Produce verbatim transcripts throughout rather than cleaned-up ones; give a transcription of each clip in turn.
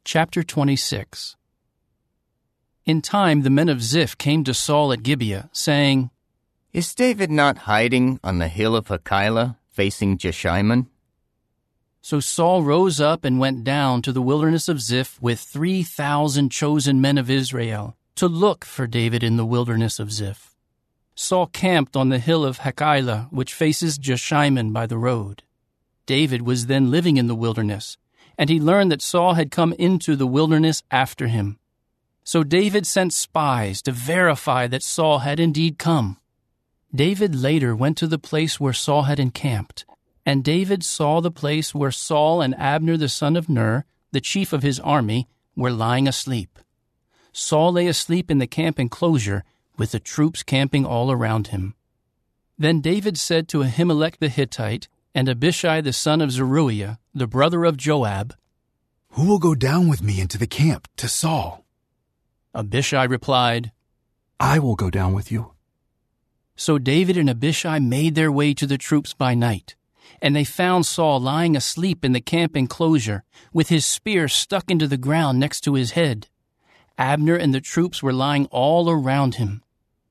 Chapter twenty-six. In time the men of Ziph came to Saul at Gibeah, saying, Is David not hiding on the hill of Hachilah, facing Jeshimon? So Saul rose up and went down to the wilderness of Ziph with three thousand chosen men of Israel to look for David in the wilderness of Ziph. Saul camped on the hill of Hachilah, which faces Jeshimon by the road. David was then living in the wilderness, and he learned that Saul had come into the wilderness after him. So David sent spies to verify that Saul had indeed come. David later went to the place where Saul had encamped, and David saw the place where Saul and Abner the son of Ner, the chief of his army, were lying asleep. Saul lay asleep in the camp enclosure, with the troops camping all around him. Then David said to Ahimelech the Hittite and Abishai the son of Zeruiah, the brother of Joab, Who will go down with me into the camp to Saul? Abishai replied, I will go down with you. So David and Abishai made their way to the troops by night, and they found Saul lying asleep in the camp enclosure, with his spear stuck into the ground next to his head. Abner and the troops were lying all around him.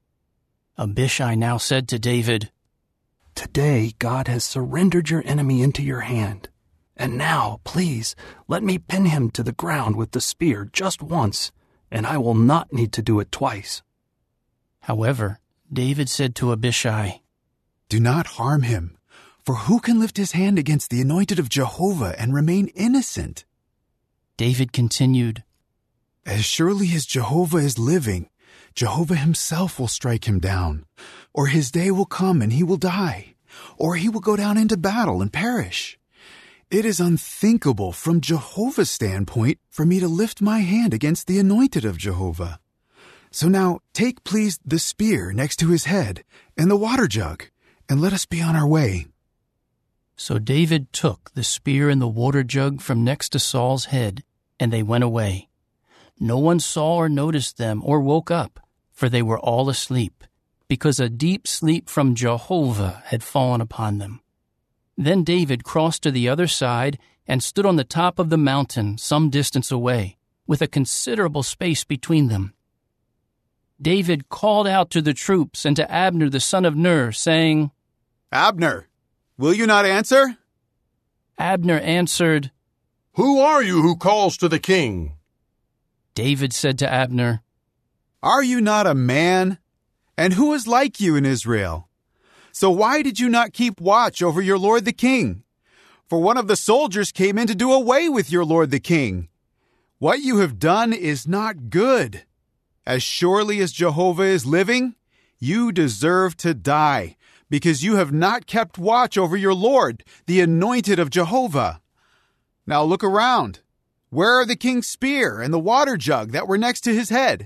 Abishai now said to David, Today God has surrendered your enemy into your hand. And now, please, let me pin him to the ground with the spear just once, and I will not need to do it twice. However, David said to Abishai, Do not harm him, for who can lift his hand against the anointed of Jehovah and remain innocent? David continued, As surely as Jehovah is living, Jehovah himself will strike him down, or his day will come and he will die, or he will go down into battle and perish. It is unthinkable from Jehovah's standpoint for me to lift my hand against the anointed of Jehovah. So now take please the spear next to his head and the water jug, and let us be on our way. So David took the spear and the water jug from next to Saul's head, and they went away. No one saw or noticed them or woke up, for they were all asleep, because a deep sleep from Jehovah had fallen upon them. Then David crossed to the other side and stood on the top of the mountain some distance away, with a considerable space between them. David called out to the troops and to Abner the son of Ner, saying, Abner, will you not answer? Abner answered, Who are you who calls to the king? David said to Abner, Are you not a man? And who is like you in Israel? So why did you not keep watch over your lord the king? For one of the soldiers came in to do away with your lord the king. What you have done is not good. As surely as Jehovah is living, you deserve to die, because you have not kept watch over your Lord, the anointed of Jehovah. Now look around. Where are the king's spear and the water jug that were next to his head?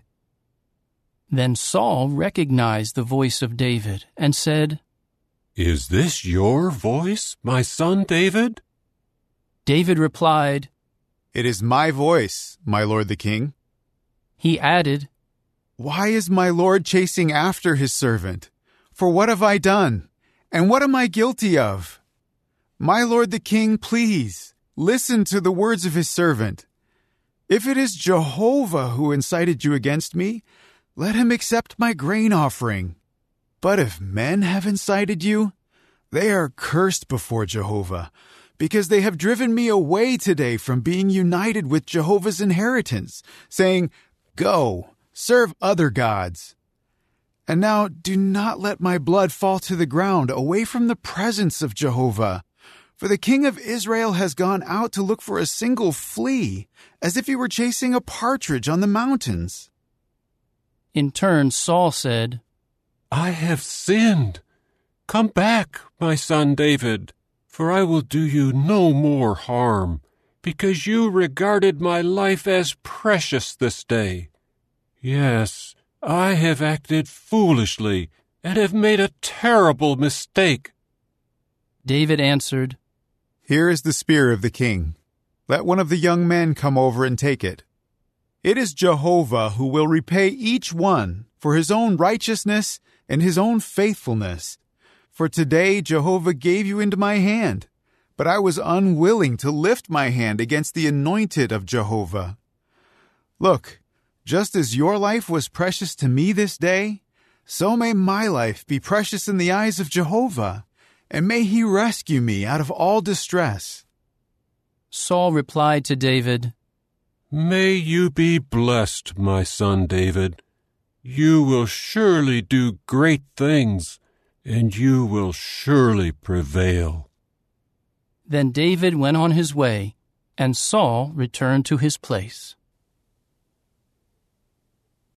Then Saul recognized the voice of David and said, Is this your voice, my son David? David replied, It is my voice, my lord the king. He added, Why is my lord chasing after his servant? For what have I done? And what am I guilty of? My lord the king, please, listen to the words of his servant. If it is Jehovah who incited you against me, let him accept my grain offering. But if men have incited you, they are cursed before Jehovah, because they have driven me away today from being united with Jehovah's inheritance, saying, Go, serve other gods. And now do not let my blood fall to the ground away from the presence of Jehovah. For the king of Israel has gone out to look for a single flea, as if he were chasing a partridge on the mountains. In turn, Saul said, I have sinned. Come back, my son David, for I will do you no more harm, because you regarded my life as precious this day. Yes, I have acted foolishly and have made a terrible mistake. David answered, Here is the spear of the king. Let one of the young men come over and take it. It is Jehovah who will repay each one for his own righteousness and his own faithfulness. For today Jehovah gave you into my hand, but I was unwilling to lift my hand against the anointed of Jehovah. Look, just as your life was precious to me this day, so may my life be precious in the eyes of Jehovah, and may he rescue me out of all distress." Saul replied to David, "May you be blessed, my son David. You will surely do great things, and you will surely prevail." Then David went on his way, and Saul returned to his place.